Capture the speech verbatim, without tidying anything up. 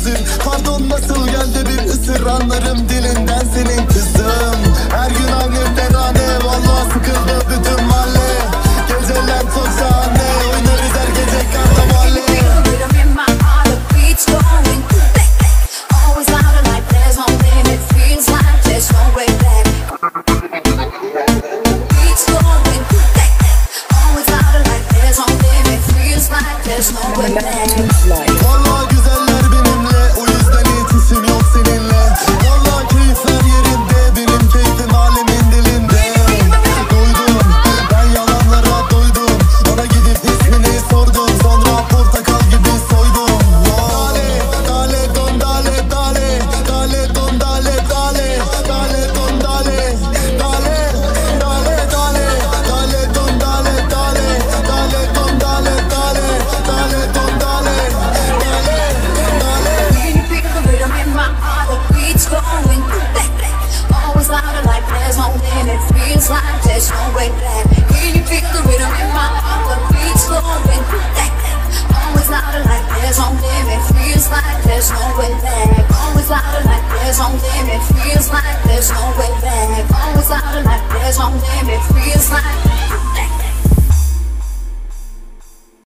hazır. Pardon nasıl geldi bir ısır, anlarım dilinden senin kızım. Her gün aynı terane, vallahi sıkıldı bütün mahalle. Geceler çok şahane, oynarız her gece karnavalli. Vallahi güzeller benimle, o yüzden hiç işim yok seninle. Vallahi keyifler yerinde, benim keyfim alemin dilinde. Doydum, ben yalanlara doydum. Ona gidip ismini sordum, sonra portakal gibi soydum. Dale, dale don dale dale, dale don dale dale, dale don dale, dale, dale dale, dale don dale dale, dale don dale dale, dale don dale, dale, dale. Can you feel the rhythm in my heart? The beat's going always louder, like there's no limit. Feels like there's no way back. Can you feel the rhythm in my heart? The beat's going always louder, like there's no limit. Feels like there's no way back. Always louder, like there's no limit. Feels like there's no